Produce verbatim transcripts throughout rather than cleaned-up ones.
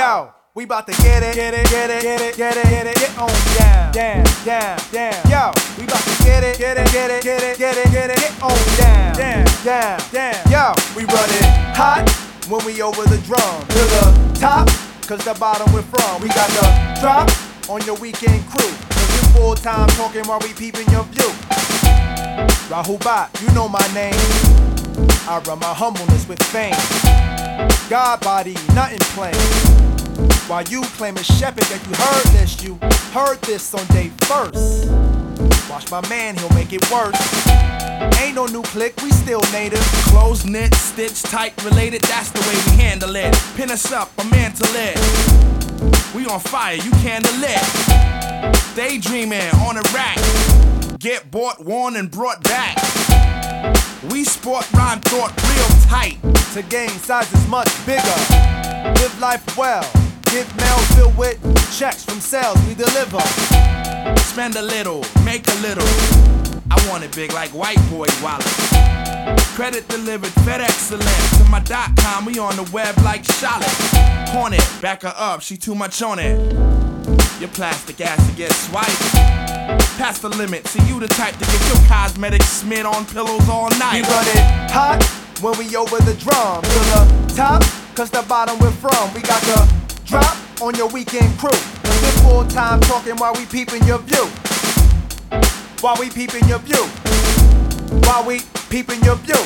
Yo, we bout to get it, get it, get it, get it, get it, get it, get on down, down, down, down. Yo, we bout to get it, get it, get it, get it, get it, get it, get on down, down, down, down. Yo, we run it hot when we over the drum to the top, cause the bottom we're from. We got the drop on your weekend crew, cause we full time talking while we peeping your view. Rahul Bhat, you know my name. I run my humbleness with fame. God body, nothing plain. While you claiming shepherd that you heard this, you heard this on day first. Watch my man, he'll make it worse. Ain't no new click, we still native. Close knit, stitch tight, related, that's the way we handle it. Pin us up, a mantle it. We on fire, you candle it. Daydreaming on a rack. Get bought, worn, and brought back. We sport rhyme thought real tight. To gain size is much bigger. Live life well. Get mail filled with checks from sales we deliver. Spend a little, make a little. I want it big like white boy wallet. Credit delivered, FedEx excellent. To my dot com, we on the web like Charlotte. Hornet, back her up, she too much on it. Your plastic ass to get swiped. Past the limit, see you the type to get your cosmetics smeared on pillows all night. We run it hot when we over the drum to the top, cause the bottom we're from. We got the drop on your weekend crew. Cause we're full time talking while we peeping your view. While we peeping your view. While we peeping your view.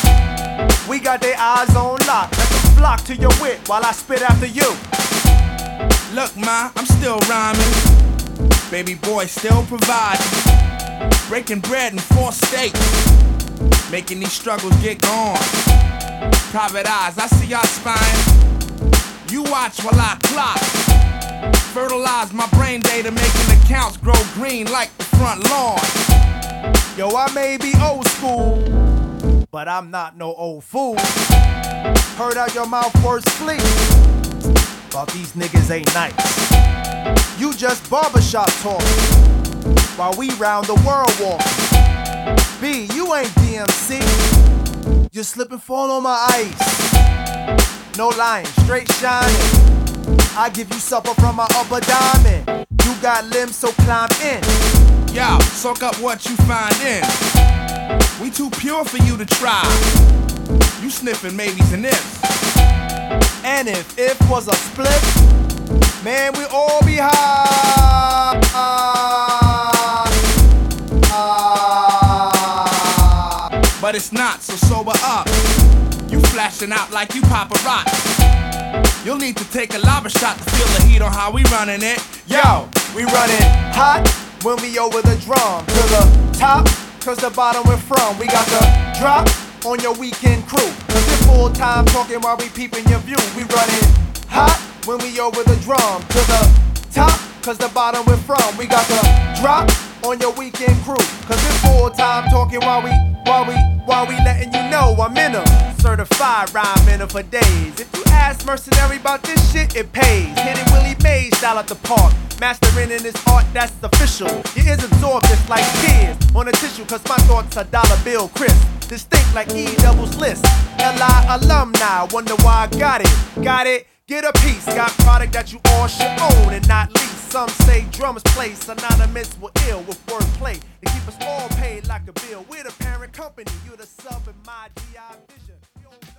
We got their eyes on lock. Let them flock to your wit while I spit after you. Look, ma, I'm still rhyming. Baby boy still providing. Breaking bread in four states. Making these struggles get gone. Private eyes, I see y'all spying. You watch while I clock. Fertilize my brain data, making accounts grow green like the front lawn. Yo, I may be old school, but I'm not no old fool. Heard out your mouth words flee. But these niggas ain't nice. You just barbershop talking while we round the world walking. B, you ain't D M C. You slip and fall on my ice. No lying, straight shining. I give you supper from my upper diamond. You got limbs, so climb in. Yo, soak up what you find in. We too pure for you to try. You sniffing maybes and ifs. And if if was a split, man, we all be high. But it's not, so sober up. You flashing out like you pop a rock. You'll need to take a lava shot to feel the heat on how we running it. Yo, we running hot when we over the drum to the top, cause the bottom we're from. We got the drop on your weekend crew. Cause we're full time talking while we peeping your view. We running hot when we over the drum to the top, cause the bottom we're from. We got the drop on your weekend crew. Cause we're full time talking while we, while we, while we letting you know I'm in 'em. Certified rhyming for days. If you ask Mercenary about this shit, it pays. Hitting Willie Mays style at the park. Mastering in this art, that's official. Your ears absorb just like tears on a tissue, cause my thoughts are dollar bill crisp. Distinct like E doubles list. L I alumni, wonder why I got it. Got it? Get a piece. Got product that you all should own and not lease. Some say drums play synonymous with ill with wordplay. They keep us all paid like a bill. We're the parent company, you're the sub in my G I vision.